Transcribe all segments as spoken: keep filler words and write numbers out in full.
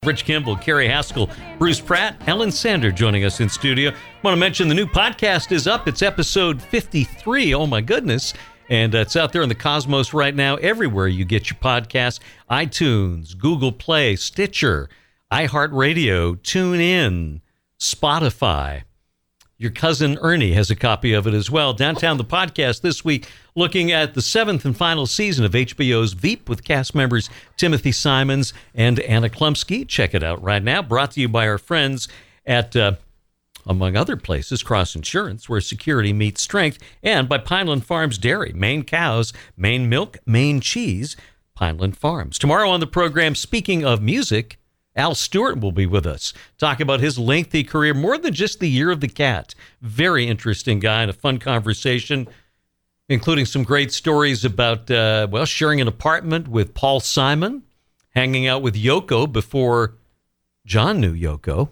Rich Kimball, Carrie Haskell, Bruce Pratt, Ellen Sander joining us in studio. I want to mention the new podcast is up. It's episode fifty-three. Oh, my goodness. And uh, it's out there in the cosmos right now, everywhere you get your podcasts. iTunes, Google Play, Stitcher, iHeartRadio, TuneIn, Spotify. Your cousin Ernie has a copy of it as well. Downtown the podcast this week, looking at the seventh and final season of H B O's Veep with cast members Timothy Simons and Anna Klumsky. Check it out right now. Brought to you by our friends at, uh, among other places, Cross Insurance, where security meets strength, and by Pineland Farms Dairy, Maine cows, Maine milk, Maine cheese, Pineland Farms. Tomorrow on the program, speaking of music, Al Stewart will be with us, talk about his lengthy career, more than just the Year of the Cat. Very interesting guy and a fun conversation, including some great stories about, uh, well, sharing an apartment with Paul Simon, hanging out with Yoko before John knew Yoko,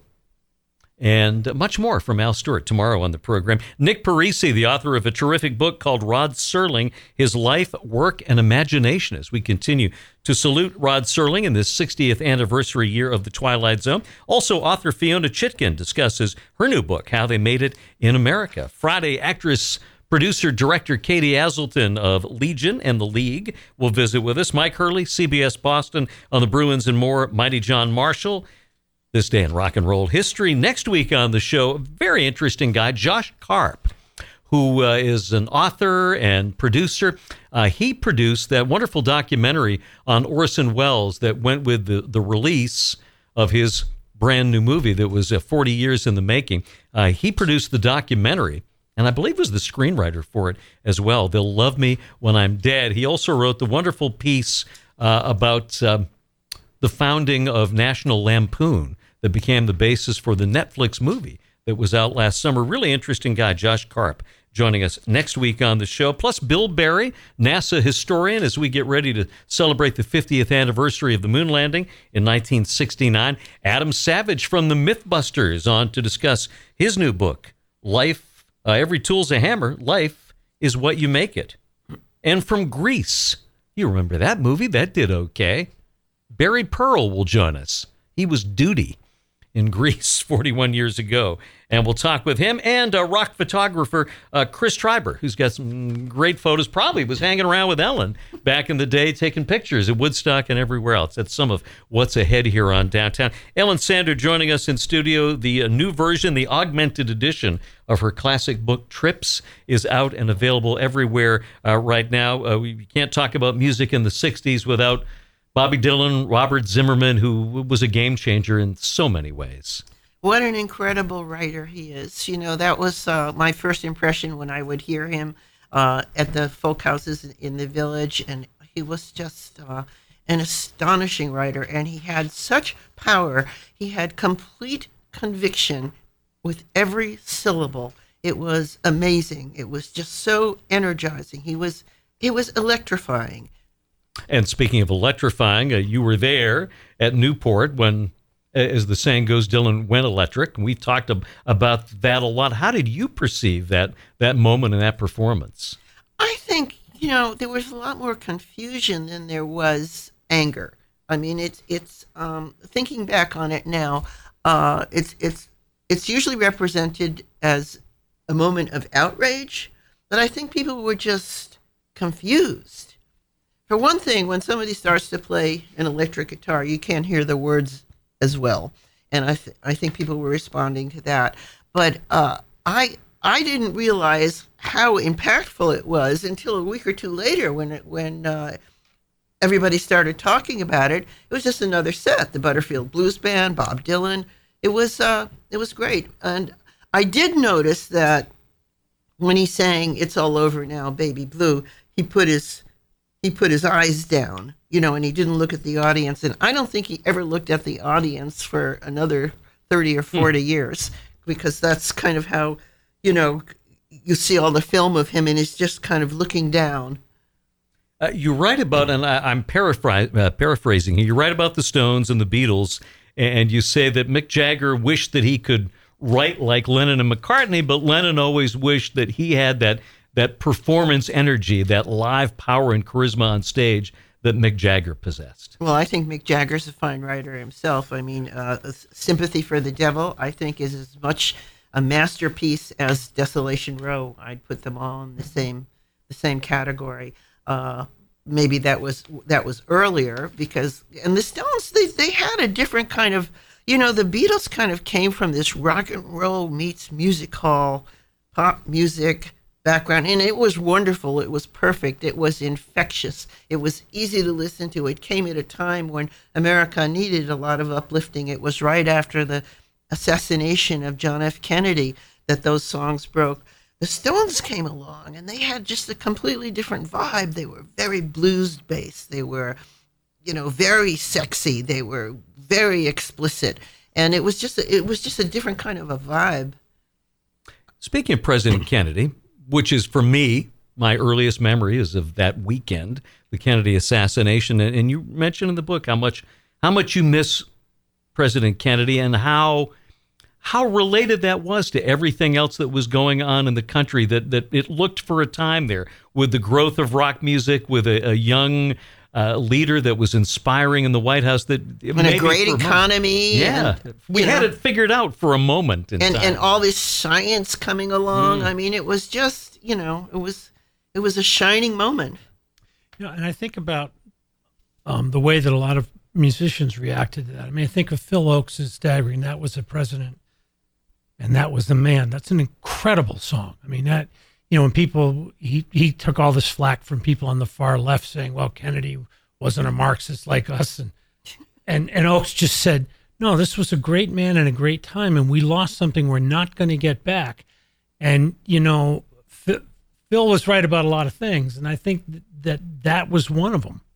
and much more from Al Stewart tomorrow on the program. Nick Parisi, the author of a terrific book called Rod Serling, His Life, Work, and Imagination, as we continue to salute Rod Serling in this sixtieth anniversary year of The Twilight Zone. Also, author Fiona Chitkin discusses her new book, How They Made It in America. Friday, actress, producer, director Katie Aselton of Legion and The League will visit with us. Mike Hurley, C B S Boston on the Bruins and more. Mighty John Marshall, This Day in Rock and Roll History. Next week on the show, a very interesting guy, Josh Karp, who uh, is an author and producer. Uh, he produced that wonderful documentary on Orson Welles that went with the, the release of his brand new movie that was uh, forty years in the making. Uh, he produced the documentary, and I believe was the screenwriter for it as well. They'll Love Me When I'm Dead. He also wrote the wonderful piece uh, about uh, the founding of National Lampoon that became the basis for the Netflix movie that was out last summer. Really interesting guy, Josh Karp, joining us next week on the show. Plus, Bill Barry, NASA historian, as we get ready to celebrate the fiftieth anniversary of the moon landing in nineteen sixty-nine. Adam Savage from the Mythbusters on to discuss his new book, Life, uh, Every Tool's a Hammer, Life is What You Make It. And from Grease, you remember that movie? That did okay. Barry Pearl will join us. He was Duty in Greece forty-one years ago. And we'll talk with him and a rock photographer, uh, Chris Schreiber, who's got some great photos. Probably was hanging around with Ellen back in the day, taking pictures at Woodstock and everywhere else. That's some of what's ahead here on Downtown. Ellen Sander joining us in studio. The uh, new version, the augmented edition of her classic book, Trips, is out and available everywhere uh, right now. Uh, we can't talk about music in the sixties without Bobby Dylan, Robert Zimmerman, who was a game changer in so many ways. What an incredible writer he is. You know, that was uh, my first impression when I would hear him uh, at the folk houses in the village. And he was just uh, an astonishing writer. And he had such power. He had complete conviction with every syllable. It was amazing. It was just so energizing. He was, it was electrifying. And speaking of electrifying, uh, you were there at Newport when, as the saying goes, Dylan went electric. And we've talked ab- about that a lot. How did you perceive that that moment and that performance? I think, you know, there was a lot more confusion than there was anger. I mean, it's it's um, thinking back on it now, uh, it's it's it's usually represented as a moment of outrage, but I think people were just confused. For one thing, when somebody starts to play an electric guitar, you can't hear the words as well, and I th- I think people were responding to that. But uh, I I didn't realize how impactful it was until a week or two later, when it, when uh, everybody started talking about it. It was just another set, the Butterfield Blues Band, Bob Dylan. It was uh, it was great, and I did notice that when he sang "It's All Over Now, Baby Blue," he put his He put his eyes down, you know, and he didn't look at the audience. And I don't think he ever looked at the audience for another thirty or forty hmm. years, because that's kind of how, you know, you see all the film of him and he's just kind of looking down. Uh, you write about, and I, I'm paraphr- uh, paraphrasing here, you write about the Stones and the Beatles, and you say that Mick Jagger wished that he could write like Lennon and McCartney, but Lennon always wished that he had that that performance energy, that live power and charisma on stage that Mick Jagger possessed. Well, I think Mick Jagger's a fine writer himself. I mean, uh, Sympathy for the Devil, I think, is as much a masterpiece as Desolation Row. I'd put them all in the same the same category. Uh, maybe that was that was earlier because, and the Stones, they they had a different kind of, you know, the Beatles kind of came from this rock and roll meets music hall, pop music background, and it was wonderful. It was perfect. It was infectious. It was easy to listen to. It came at a time when America needed a lot of uplifting. It was right after the assassination of John F. Kennedy that those songs broke. The Stones came along, and they had just a completely different vibe. They were very blues-based. They were, you know, very sexy. They were very explicit, and it was just a, it was just a different kind of a vibe. Speaking of President Kennedy, which is, for me, my earliest memory is of that weekend, the Kennedy assassination. And you mentioned in the book how much how much you miss President Kennedy and how how related that was to everything else that was going on in the country, that, that it looked for a time there with the growth of rock music, with a, a young uh, leader that was inspiring in the White House. That and a great economy. Yeah. And, we had know, it figured out for a moment in and, time. And all this science coming along. Mm. I mean, it was just, you know, it was it was a shining moment. You know, and I think about um, the way that a lot of musicians reacted to that. I mean, I think of Phil Ochs' Staggering. That was a president, and that was the man. That's an incredible song. I mean, that, you know, when people, he, he took all this flack from people on the far left saying, well, Kennedy wasn't a Marxist like us. And, and, and Ochs just said, no, this was a great man and a great time, and we lost something we're not going to get back. And, you know, Phil, Phil was right about a lot of things, and I think that that, that was one of them.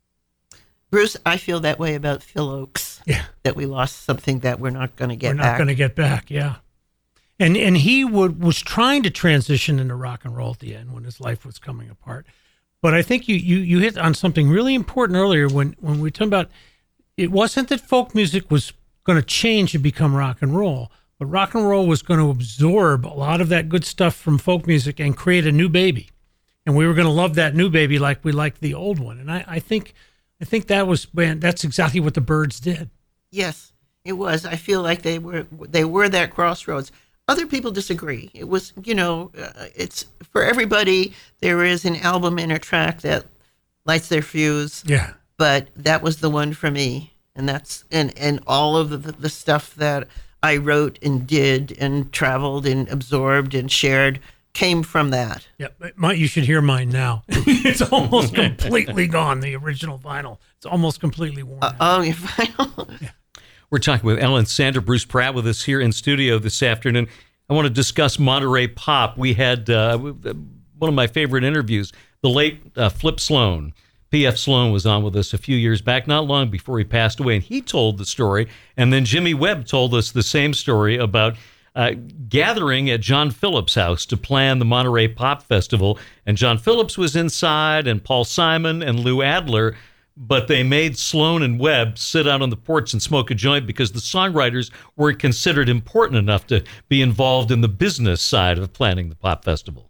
Bruce, I feel that way about Phil Ochs. Yeah. That we lost something that we're not going to get back. We're back. not going to get back, yeah. And and he would was trying to transition into rock and roll at the end when his life was coming apart. But I think you you, you hit on something really important earlier when, when we were talking about, it wasn't that folk music was going to change and become rock and roll, but rock and roll was going to absorb a lot of that good stuff from folk music and create a new baby. And we were going to love that new baby like we liked the old one. And I, I think I think that was, man, that's exactly what the Byrds did. Yes, it was. I feel like they were they were that crossroads. Other people disagree. It was, you know, uh, it's for everybody. There is an album and a track that lights their fuse. Yeah. But that was the one for me, and that's and and all of the, the stuff that I wrote and did and traveled and absorbed and shared came from that. Yeah, my, you should hear mine now. It's almost completely gone. The original vinyl. It's almost completely worn uh, out. Oh, your vinyl. Yeah. We're talking with Ellen Sander, Bruce Pratt with us here in studio this afternoon. I want to discuss Monterey Pop. We had uh, one of my favorite interviews, the late uh, Flip Sloan. P F Sloan was on with us a few years back, not long before he passed away, and he told the story. And then Jimmy Webb told us the same story about uh, gathering at John Phillips' house to plan the Monterey Pop Festival. And John Phillips was inside, and Paul Simon and Lou Adler, but they made Sloan and Webb sit out on the porch and smoke a joint because the songwriters weren't considered important enough to be involved in the business side of planning the pop festival.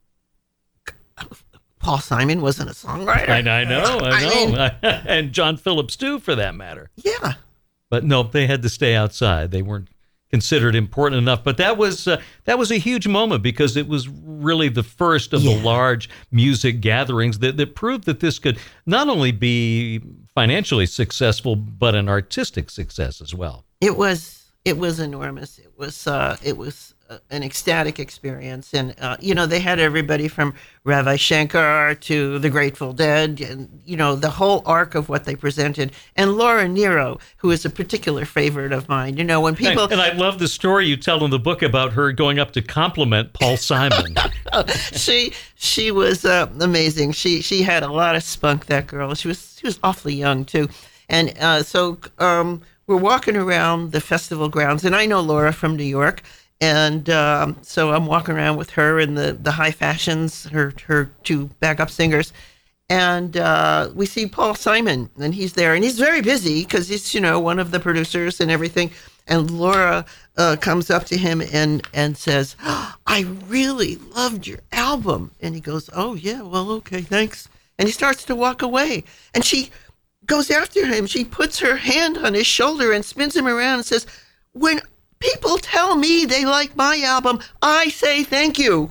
Paul Simon wasn't a songwriter. I, I know, I know. I mean, and John Phillips, too, for that matter. Yeah. But no, they had to stay outside. They weren't considered important enough. But that was uh, that was a huge moment because it was really the first of yeah. the large music gatherings that, that proved that this could not only be financially successful, but an artistic success as well. It was it was enormous. It was uh, it was uh, an ecstatic experience, and uh, you know they had everybody from Ravi Shankar to the Grateful Dead, and you know the whole arc of what they presented. And Laura Nyro, who is a particular favorite of mine. You know when people and, and I love the story you tell in the book about her going up to compliment Paul Simon. she she was uh, amazing. She she had a lot of spunk. That girl. She was she was awfully young too, and uh, so. Um, We're walking around the festival grounds, and I know Laura from New York, and um, so I'm walking around with her and the, the High Fashions, her her two backup singers, and uh, we see Paul Simon, and he's there, and he's very busy because he's, you know, one of the producers and everything, and Laura uh, comes up to him and, and says, oh, I really loved your album, and he goes, oh, yeah, well, okay, thanks, and he starts to walk away, and she... goes after him. She puts her hand on his shoulder and spins him around and says, when people tell me they like my album, I say thank you.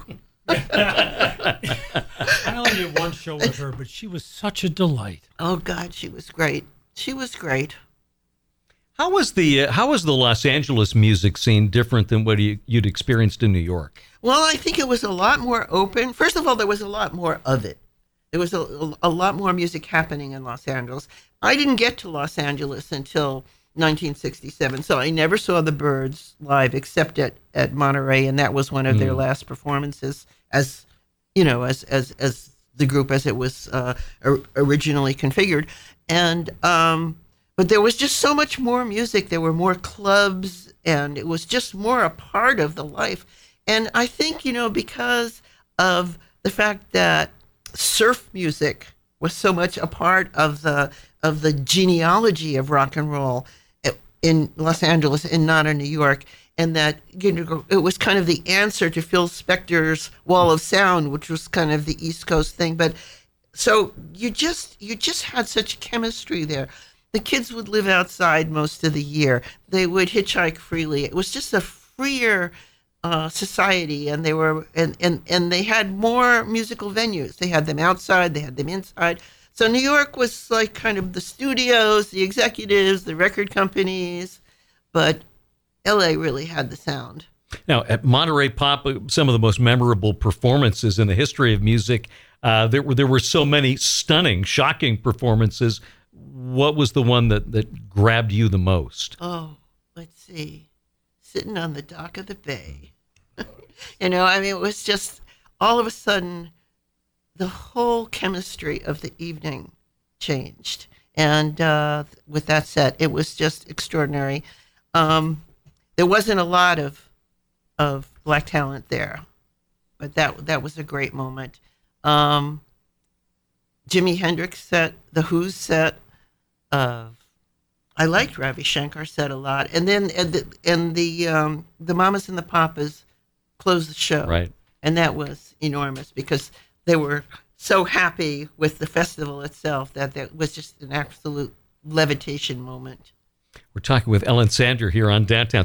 I only did one show with her, but she was such a delight. Oh, God, she was great. She was great. How was the uh, how was the Los Angeles music scene different than what you, you'd experienced in New York? Well, I think it was a lot more open. First of all, there was a lot more of it. There was a, a lot more music happening in Los Angeles. I didn't get to Los Angeles until nineteen sixty-seven, so I never saw the Byrds live except at, at Monterey, and that was one of mm. their last performances as, you know, as as as the group as it was uh, or, originally configured. And um, but there was just so much more music. There were more clubs, and it was just more a part of the life. And I think, you know, because of the fact that surf music was so much a part of the of the genealogy of rock and roll in Los Angeles and not in New York, and that, you know, it was kind of the answer to Phil Spector's Wall of Sound, which was kind of the East Coast thing. But so you just you just had such chemistry there. The kids would live outside most of the year. They would hitchhike freely. It was just a freer uh, society, and they were and, and and they had more musical venues. They had them outside. They had them inside. So New York was like kind of the studios, the executives, the record companies, but L A really had the sound. Now, at Monterey Pop, some of the most memorable performances in the history of music, uh, there were there were so many stunning, shocking performances. What was the one that, that grabbed you the most? Oh, let's see. Sitting on the dock of the bay. You know, I mean, it was just all of a sudden, the whole chemistry of the evening changed. And uh, with that set, it was just extraordinary. Um, there wasn't a lot of of black talent there, but that that was a great moment. Um, Jimi Hendrix set, The Who's set. Uh, I liked Ravi Shankar's set a lot. And then and the, and the, um, the Mamas and the Papas closed the show. Right. And that was enormous because they were so happy with the festival itself that that was just an absolute levitation moment. We're talking with Ellen Sander here on Downtown.